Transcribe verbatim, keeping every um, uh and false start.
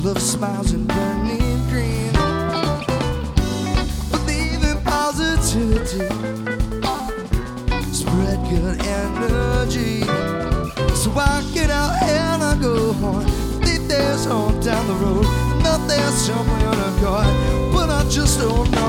Love smiles and burning green. Believe in positivity. Spread good energy. So I get out and I go on. Think there's home down the road. Not there's somewhere to go. But I just don't know.